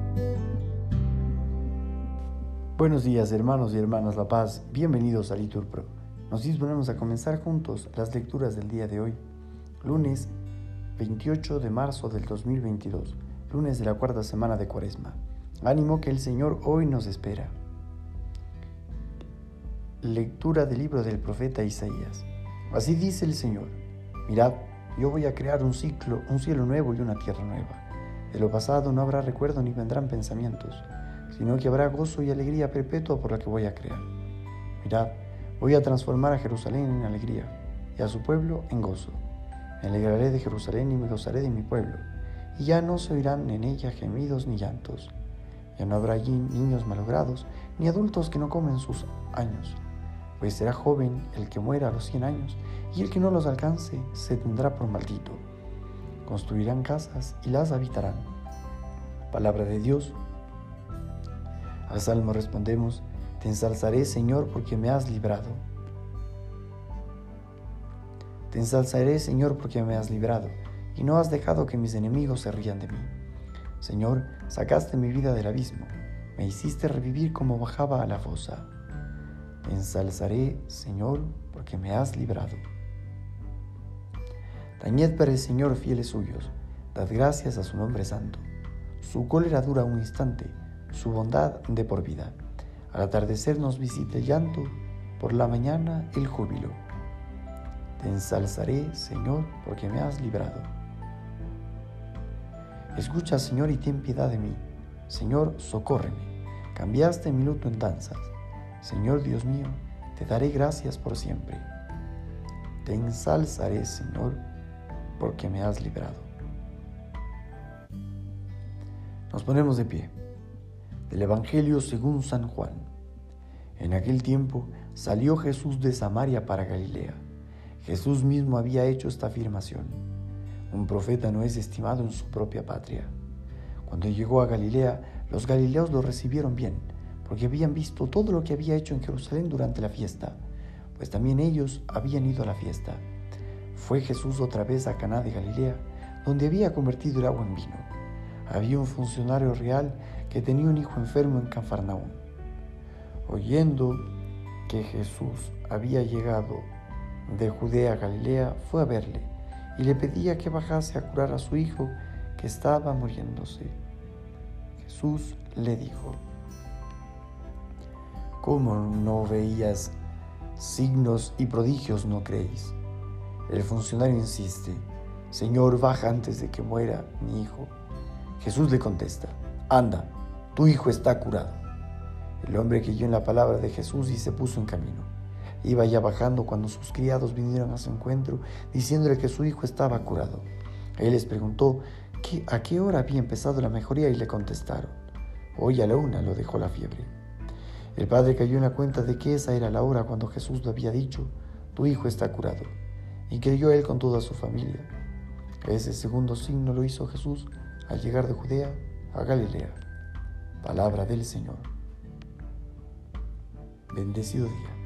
Buenos días, hermanos y hermanas La Paz, bienvenidos a LiturPro. Nos disponemos a comenzar juntos las lecturas del día de hoy, lunes 28 de marzo del 2022, lunes de la cuarta semana de Cuaresma. Ánimo que el Señor hoy nos espera. Lectura del libro del profeta Isaías. Así dice el Señor: mirad, yo voy a crear un cielo nuevo y una tierra nueva. De lo pasado no habrá recuerdo ni vendrán pensamientos, sino que habrá gozo y alegría perpetua por la que voy a crear. Mirad, voy a transformar a Jerusalén en alegría, y a su pueblo en gozo. Me alegraré de Jerusalén y me gozaré de mi pueblo, y ya no se oirán en ella gemidos ni llantos. Ya no habrá allí niños malogrados, ni adultos que no comen sus años, pues será joven el que muera a los 100 años, y el que no los alcance se tendrá por maldito. Construirán casas y las habitarán. Palabra de Dios. Al salmo respondemos: te ensalzaré, Señor, porque me has librado. Te ensalzaré, Señor, porque me has librado, y no has dejado que mis enemigos se rían de mí. Señor, sacaste mi vida del abismo, me hiciste revivir como bajaba a la fosa. Te ensalzaré, Señor, porque me has librado. Tañed para el Señor, fieles suyos, dad gracias a su nombre santo. Su cólera dura un instante, su bondad de por vida. Al atardecer nos visita el llanto, por la mañana el júbilo. Te ensalzaré, Señor, porque me has librado. Escucha, Señor, y ten piedad de mí. Señor, socórreme. Cambiaste mi luto en danzas. Señor Dios mío, te daré gracias por siempre. Te ensalzaré, Señor, porque me has librado. Nos ponemos de pie. Del Evangelio según San Juan. En aquel tiempo salió Jesús de Samaria para Galilea. Jesús mismo había hecho esta afirmación: un profeta no es estimado en su propia patria. Cuando llegó a Galilea, los galileos lo recibieron bien, porque habían visto todo lo que había hecho en Jerusalén durante la fiesta, pues también ellos habían ido a la fiesta. Fue Jesús otra vez a Caná de Galilea, donde había convertido el agua en vino. Había un funcionario real que tenía un hijo enfermo en Cafarnaúm. Oyendo que Jesús había llegado de Judea a Galilea, fue a verle y le pedía que bajase a curar a su hijo, que estaba muriéndose. Jesús le dijo: ¿cómo no veías signos y prodigios no creéis? El funcionario insiste: Señor, baja antes de que muera mi hijo. Jesús le contesta: anda, tu hijo está curado. El hombre creyó en la palabra de Jesús y se puso en camino. Iba ya bajando cuando sus criados vinieron a su encuentro, diciéndole que su hijo estaba curado. Él les preguntó a qué hora había empezado la mejoría y le contestaron: hoy a la 1 lo dejó la fiebre. El padre cayó en la cuenta de que esa era la hora cuando Jesús le había dicho: tu hijo está curado, y creyó él con toda su familia. Ese segundo signo lo hizo Jesús al llegar de Judea a Galilea. Palabra del Señor. Bendecido día.